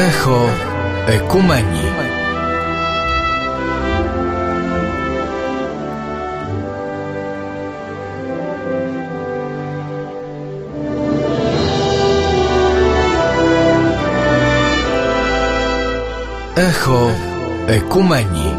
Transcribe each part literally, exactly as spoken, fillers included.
Echo Ekumenii. Echo Ekumenii.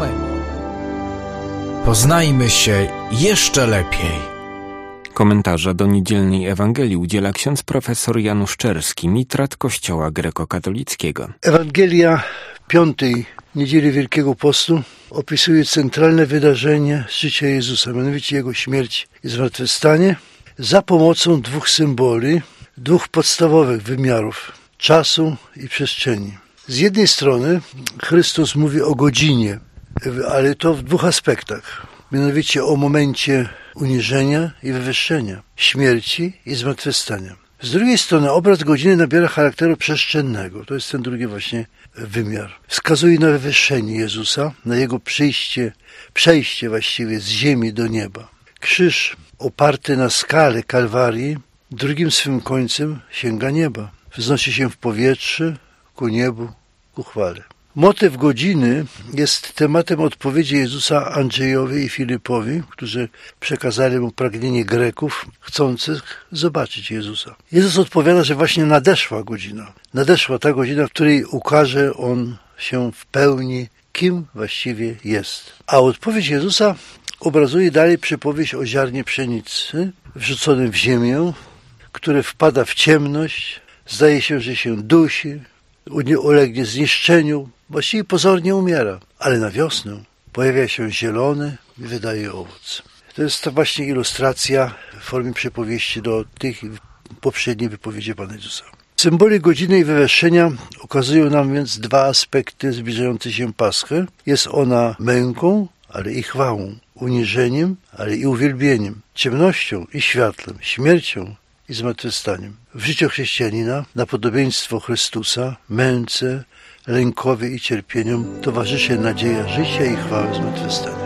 Poznajmy się jeszcze lepiej. Komentarza do niedzielnej Ewangelii udziela ksiądz profesor Janusz Czerski, mitrat Kościoła Grekokatolickiego. Ewangelia piątej niedzieli Wielkiego Postu opisuje centralne wydarzenie z życia Jezusa, mianowicie Jego śmierć i zmartwychwstanie, za pomocą dwóch symboli, dwóch podstawowych wymiarów, czasu i przestrzeni. Z jednej strony Chrystus mówi o godzinie, ale to w dwóch aspektach, mianowicie o momencie uniżenia i wywyższenia, śmierci i zmartwychwstania. Z drugiej strony obraz godziny nabiera charakteru przestrzennego. To jest ten drugi właśnie wymiar. Wskazuje na wywyższenie Jezusa, na Jego przyjście, przejście właściwie z ziemi do nieba. Krzyż oparty na skale Kalwarii drugim swym końcem sięga nieba. Wznosi się w powietrze, ku niebu, ku chwale. Motyw godziny jest tematem odpowiedzi Jezusa Andrzejowi i Filipowi, którzy przekazali mu pragnienie Greków chcących zobaczyć Jezusa. Jezus odpowiada, że właśnie nadeszła godzina. Nadeszła ta godzina, w której ukaże On się w pełni, kim właściwie jest. A odpowiedź Jezusa obrazuje dalej przypowieść o ziarnie pszenicy wrzuconym w ziemię, które wpada w ciemność, zdaje się, że się dusi, ulegnie zniszczeniu, właściwie pozornie umiera, ale na wiosnę pojawia się zielony i wydaje owoc. To jest to właśnie ilustracja w formie przypowieści do tych poprzednich wypowiedzi Pana Jezusa. Symbole godziny i wywyższenia ukazują nam więc dwa aspekty zbliżające się Paschy. Jest ona męką, ale i chwałą, uniżeniem, ale i uwielbieniem, ciemnością i światłem, śmiercią i zmartwychwstaniem. W życiu chrześcijanina na podobieństwo Chrystusa, męce, lękowi i cierpieniom towarzyszy nadzieja życia i chwały zmartwychwstania.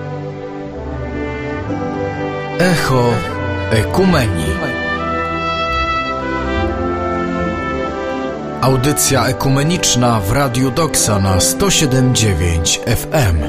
Echo Ekumenii. Audycja ekumeniczna w Radiu Doksa na sto siedem przecinek dziewięć F M.